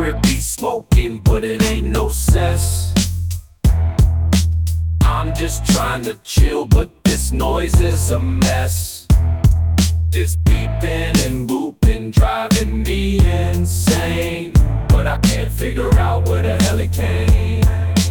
crib be smoking, but it ain't no cess. I'm just trying to chill, but this noise is a mess. This beeping and booping driving me insane, but I can't figure out where the hell it came.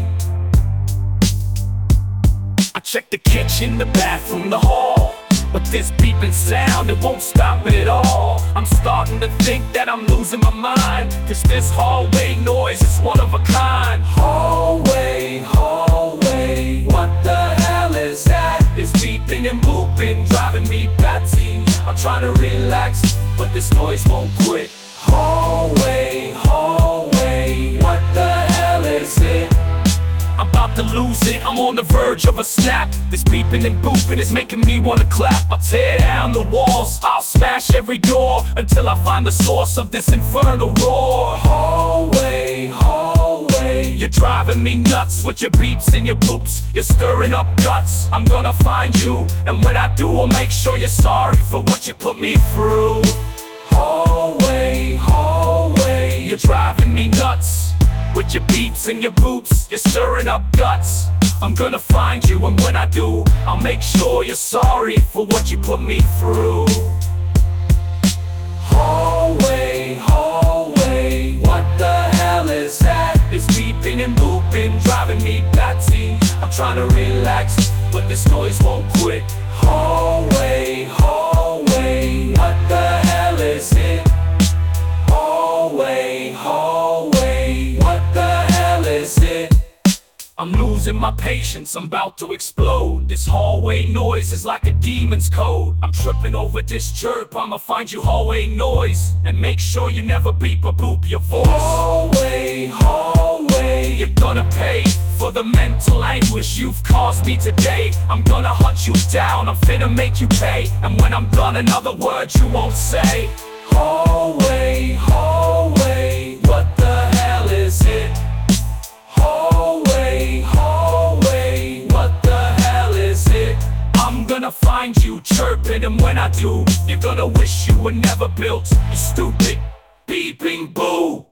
I check the kitchen, the bathroom, the hall, but this beeping sound, it won't stop at all. I'm starting to think that I'm losing my mind, cause this hallway noise is one of a kind. Hallway, hallway, what the hell is that? It's beeping and booping, driving me batty. I'm trying to relax, but this noise won't quit. Hallway, hallway, what the hell is it? I'm about to lose it, I'm on the verge of a snap. This beeping and booping is making me wanna clap. I'll tear down the walls, I'll smash every door, until I find the source of this infernal roar. Hallway, hallway, you're driving me nuts with your beeps and your boops. You're stirring up guts, I'm gonna find you, and when I do, I'll make sure you're sorry for what you put me through. Hallway, hallway, you're driving me nuts with your beeps and your boops, you're stirring up guts. I'm gonna find you, and when I do, I'll make sure you're sorry for what you put me through. Hallway, hallway, what the hell is that? It's beeping and booping, driving me batty. I'm trying to relax, but this noise won't quit. Hallway, hallway, what the hell is it? Hallway, hallway, what the hell is it? I'm losing my patience, I'm about to explode. This hallway noise is like a demon's code. I'm tripping over this chirp, I'ma find you hallway noise, and make sure you never beep or boop your voice. Hallway, hallway, you're gonna pay for the mental anguish you've caused me today. I'm gonna hunt you down, I'm finna make you pay, and when I'm done, another word you won't say. Hallway, hallway, what the hell is it? Hallway, hallway, what the hell is it? I'm gonna find you chirping, and when I do, you're gonna wish you were never built, you stupid beeping boo.